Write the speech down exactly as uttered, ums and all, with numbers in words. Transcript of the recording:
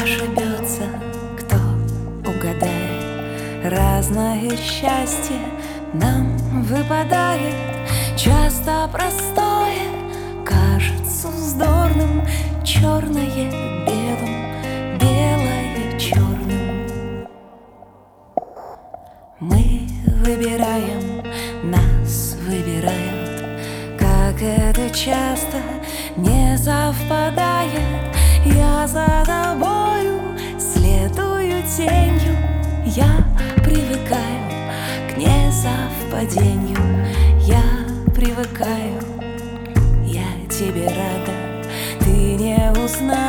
ошибется, кто угадает. Разное счастье нам выпадает. Часто простое кажется вздорным, черное белым, белое черным. Мы выбираем, нас выбирают, как это часто не совпадает. Я за тобою следую тенью, я привыкаю к несовпадению. Я привыкаю, я тебе рада, ты не узнаешь.